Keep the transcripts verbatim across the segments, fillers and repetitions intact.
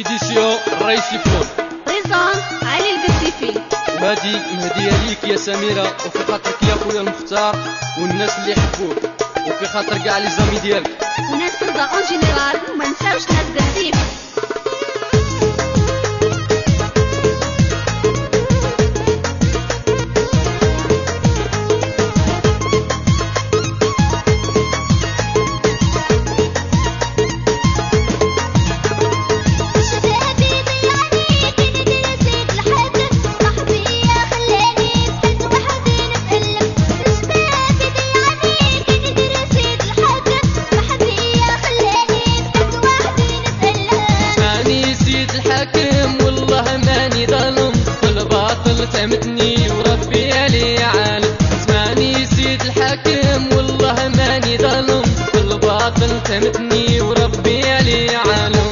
إديسيون الرئيسي فون بريزون علي البسيفي. وهادي مهدية ليك يا سميرة، وفي خاطرك يا خويا المختار والناس اللي يحبوك، وفي خاطر كاع لي زامي ديالك وناس ترضى اون جينيرال، وما نساوش ناس بهديف. فهمتني وربي علي عالم، اسمعني سيد الحاكم والله ماني ظالم، بالباطل فهمتني وربي علي عالم.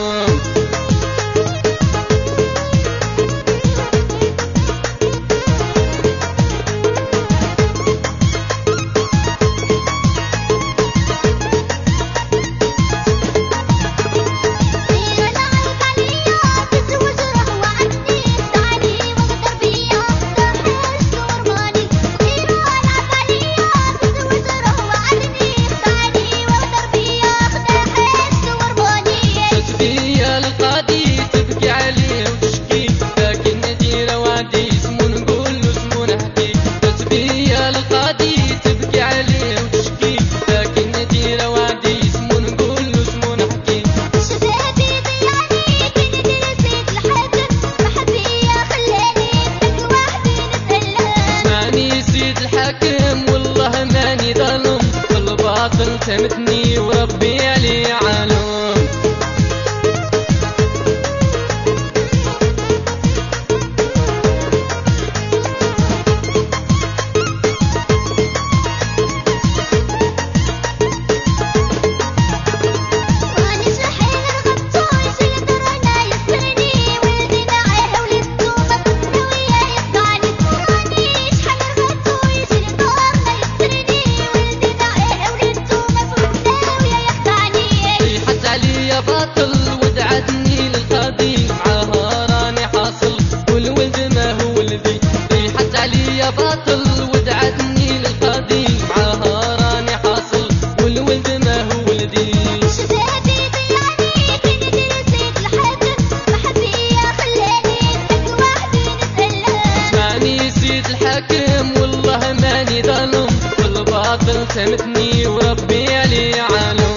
فهمتني وربي علي عالم. فهمتني وربي علي عالم.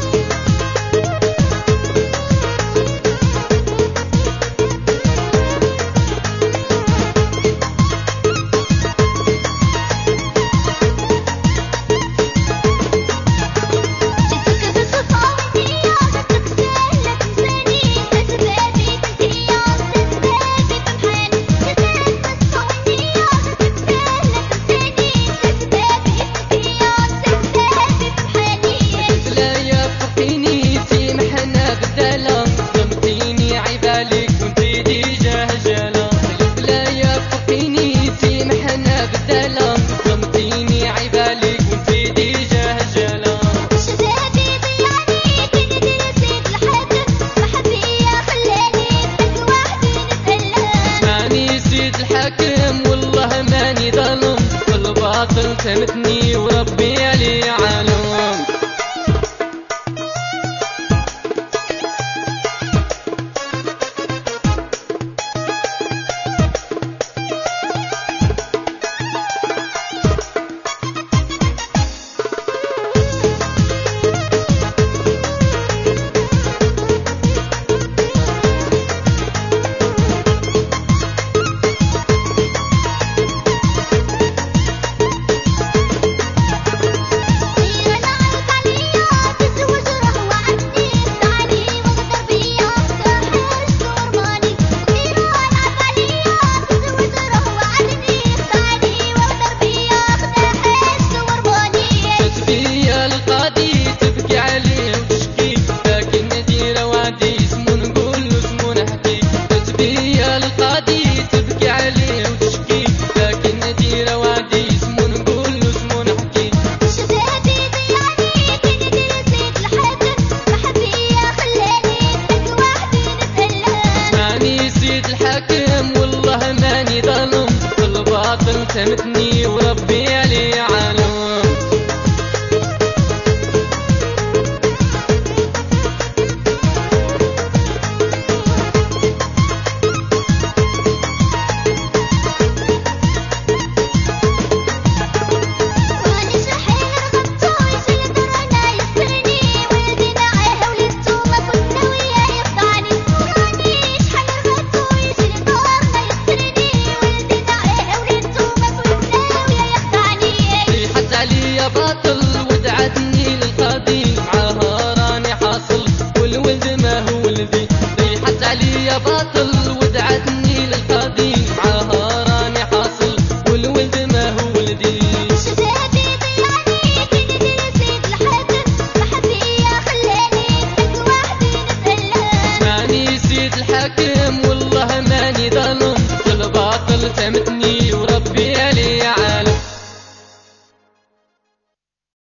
فهمتني وربي علي عالم. تمتني وربي علي عالم. الحاكم والله ماني ظالم، الباطل تمتني وربي